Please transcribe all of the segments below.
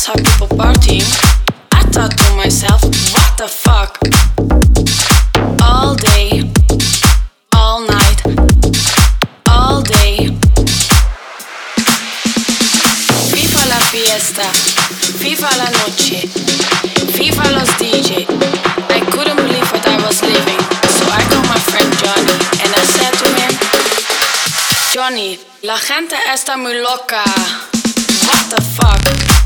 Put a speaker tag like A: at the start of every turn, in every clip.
A: saw people partying, I thought to myself, what the fuck? All day, all night, all day. Viva la fiesta, viva la noche, viva los DJ. I couldn't believe what I was living, so I called my friend Johnny and I said to him, Johnny, la gente está muy loca. What the fuck?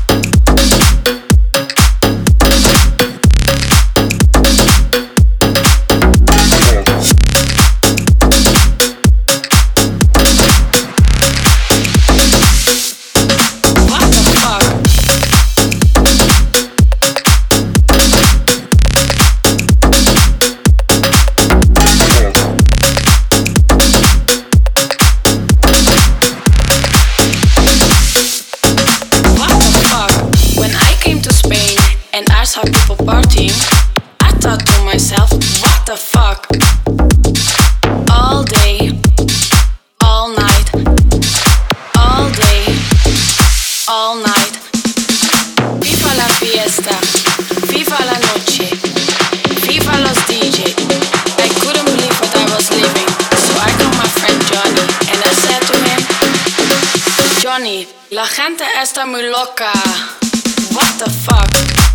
A: I saw people partying, I thought to myself, what the fuck? All day, all night, all day, all night. Viva la fiesta, viva la noche, viva los DJ. I couldn't believe what I was living, so I called my friend Johnny and I said to him, Johnny, la gente está muy loca. What the fuck?